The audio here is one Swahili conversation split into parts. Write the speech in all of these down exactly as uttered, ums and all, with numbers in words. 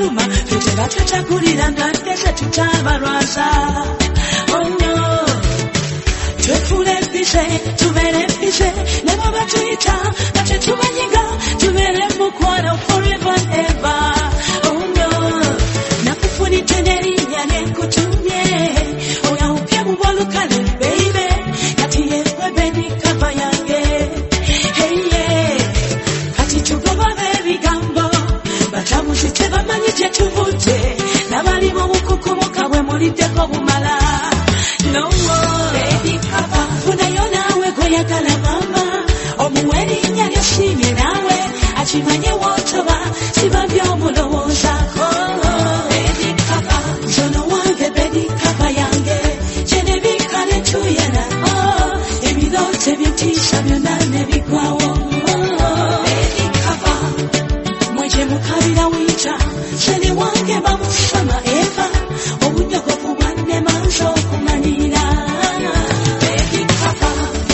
tuluma tutera tutakulira nga tese tutabalwaza. Oh no, twefule bise tubere bise nebo batuyita nga tetubanyiga tubere mukwano forever and ever. Oh no, nakufunidde n'erinnya n'enkutumye oya upye mu bwolukale baby kati yewe beni kava yange. Hey yeah, kati tugoba bebigambo batamuzi tebamanyi gye tuvudde n'abali mu bukukumuka bwe muliddeko bumala. No more baby kava funayo naawe gweyagala mama omuwe erinnya ly'osiimye naawe akimanye w'otoba siba by'omulowoozaako. Baby kava zono wange baby kava yange kyenebika ne tuyana ebirooto ebyetiisa byonna ne bigwawo. Baby kava mweje mukabira wita kyene wange bamusama eva obunyogovu bwanne manzi okumanira. Baby kava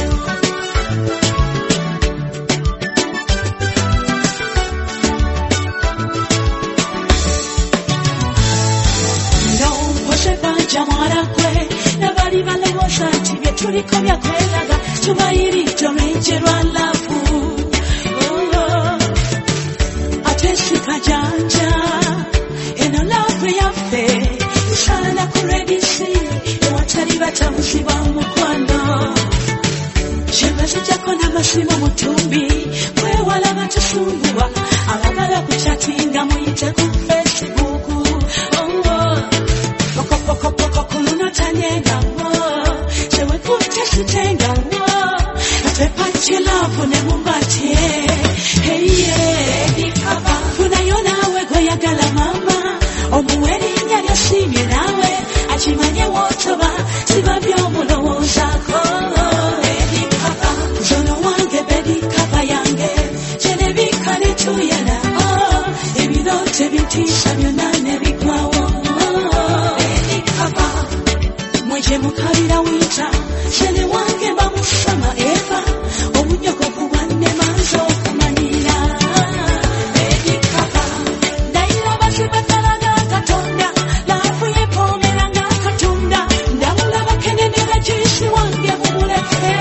ndowooze banja mwala gwe n'abali balowooza nti bye tuliko bya kweraga tubayiridde olw'enje lwa lavu. Ate sika janja eno lavu yaffe esaana ku redisi ewatali batabuzi ba mukwano. Kyembazijjako n'amasimu mu ttumbi kwewala batusumbuwa abagala kuchatinga muyite ku Facebook. Pokopokopoko kulunotanyengamo sewekutte sitengamo atwepatie lavu ne mumbatye. Hey yeah, baby kava funayo naawe gweyagala mama omuwe erinnya ly'osiimye naawe akimanye w'otoba siba by'omulowoozaako. Baby kava zono wange baby kava yange kyenebika ne tuyana ebirooto ebyetiisa byonna ne bigwawo. Baby kava mweje mukabira wita kyene wange bamusama eva obunyogovu bwanne manzi okumanira. Baby kava ndayiraba zibatalaga katonda laavu yepoomera nga katonda ndamulaba kenenera jisi wange mumuleke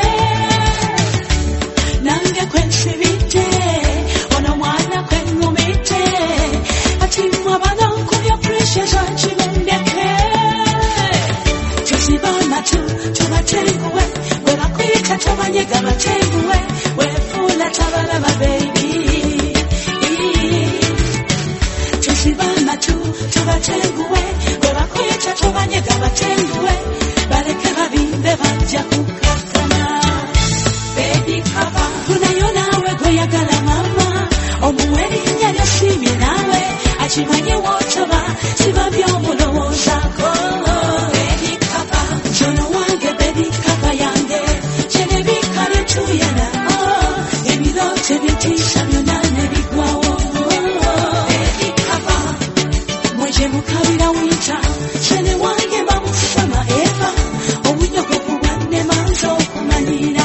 nange kwensibidde ono mwana kweŋŋumidde ati mmwe abanankulya precious akimundeke. Tuziba amatu tubatenguwe bwe bakuyita tobanyega batenguwe weefuula tabalaba baby. Tuziba amatu tubatenguwe bwe bakuyita tobanyega batenguwe baleke babimbe bajja kukakkana. Baby kava funayo naawe gweyagala mama omuwe erinnya ly'osiimye naawe akimanye w'otoba siba by'omulowoozaako. Baby kava zono wange baby kava yange kyenebika ne tuyana ebirooto ebyetiisa byonna ne bigwawo. Baby kava mweje mukabira wita kyene wange bamusama eva obunyogovu bwanne manzi okumanira.